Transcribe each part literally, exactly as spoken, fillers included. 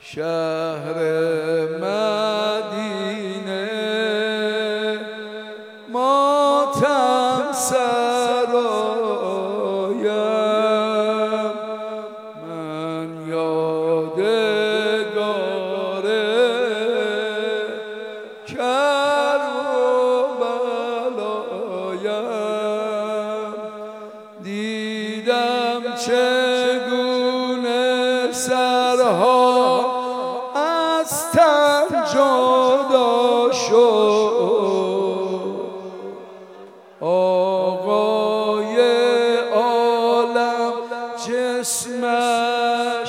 شهر مدینه ماتم سرایم، من یادگار کربلایم. دیدم چگونه سرها از تن جدا شد، آقای عالم جسمش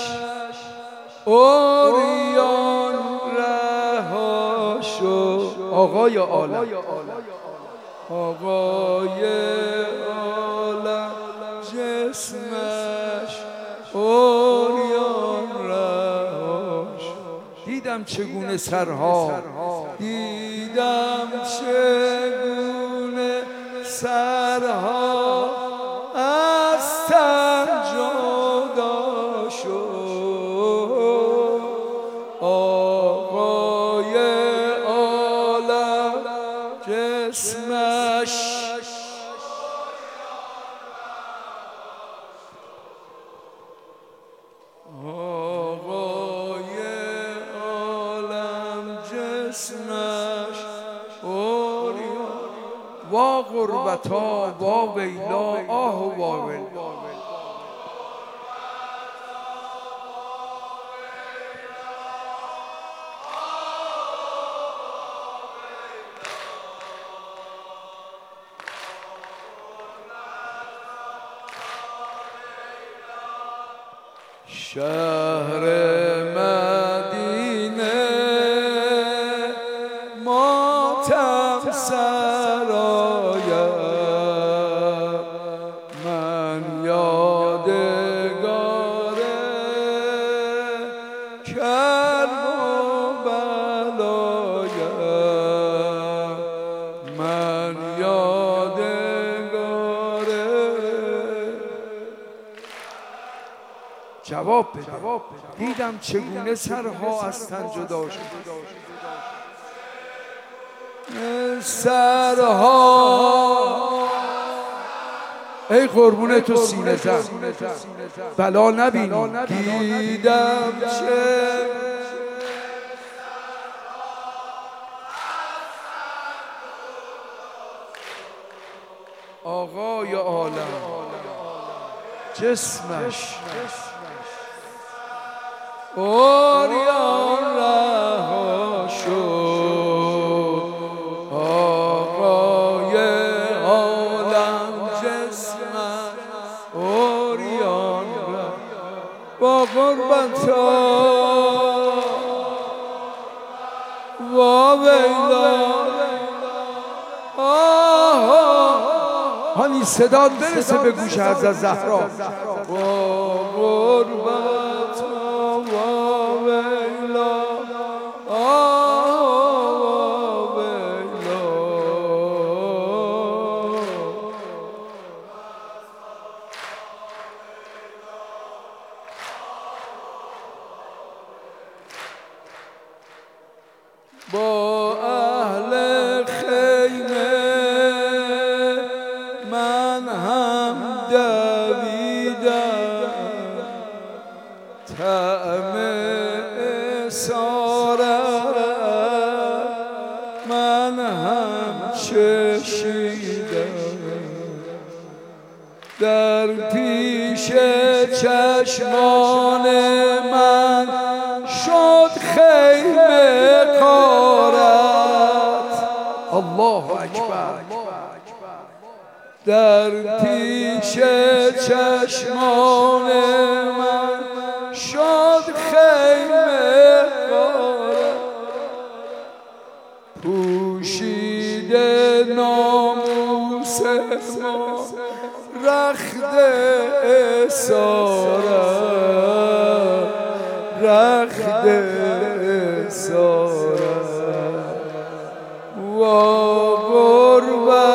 عریان رها شد. آقای عالم آقای عالم جسمش عریان رها شد. دیدم چگونه سرها دیدم چگونه سرها از تن جدا شد، آقای عالم جسمش آقای عالم جسمش عریان. وا غربتا وا ویلا آه وا ویلا. شهر مدینه ماتم سرایم، من یادگار کربلایم، من یادگار. جواب بده. دیدم چگونه سرها از تن جدا شد، سرها ای قربون تو سینه زن بلا نبینی. دیدم چه آقای عالم جسمش عریان رها شد، آقای عالم جسمش عریان رها. با غربتا وا ویلا هانی صدا برسه به گوش حضرت زهرا. با غربتا وا ویلا وا ویلا. با اهل خیمه من هم دویدم، طعم اسارت من هم چشیدم، در پیش چشمان من شد خیمه غارت. الله اکبر. در پیش چشمان من شد خیمه غارت، پوشیده ناموس ما رخت اسارت، رخت اسارت. وا غربت